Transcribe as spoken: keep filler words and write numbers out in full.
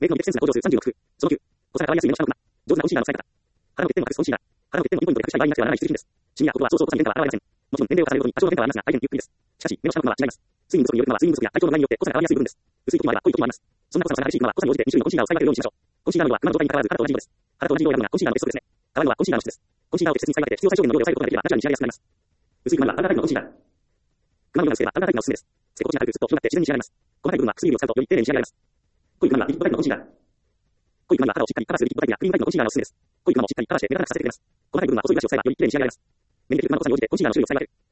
メイクのディフセンスな向上数さんじゅうろく。そのきゅう。小皿が割りやすい目の下のクマ。上手なコンシーラーの使い方。腹の欠点を隠すコンシーラー。腹の欠点をピンポイントで隠したい場合になくてはならない必需品です。シミやコブはそうそう小さに変化は現れません。もちろん年齢を重ねるごとに多少の変化はありますが、大変ゆっくりです。しかし、目の下のクマは違います。睡眠不足によるクマは睡眠不足や体調の具合によって濃さが変わりやすい部分です。薄い時もあれば濃い時もあります。そんな濃さの差が激しいクマは濃さに応じてに種類のコンシーラーを使い分けるようにしましょう。コンシーラーの量はクマの状態に関わらず肌と同じ量です。肌と同じ量を選ぶのがコンシーラーのベストですね。変わるのはコンシーラーの質です。コンシーラーを適切に使い分けて必要最小限の量で抑えることができればナチュラルに仕上げやすくなります。薄いクマにはパウダータイプのコンシーラー。クマの量が薄ければパウダータイプがおすすめです。つけ心地が軽くスッと広がって自然に仕上がります。細かい部分は薬指を使うとより丁寧に仕上がります。濃いクマにはリキッドタイプのコンシーラー。濃いクマには肌をしっかりカバーするリキッドタイプやクリームタイプのコンシーラーがおすすめです。濃いクマもしっかりカバーして目立たなくさせてくれます。細かい部分は細いブラシを使えばより綺麗に仕上がります。目にできるクマの濃さに応じてコンシーラーの種類を使い分ける。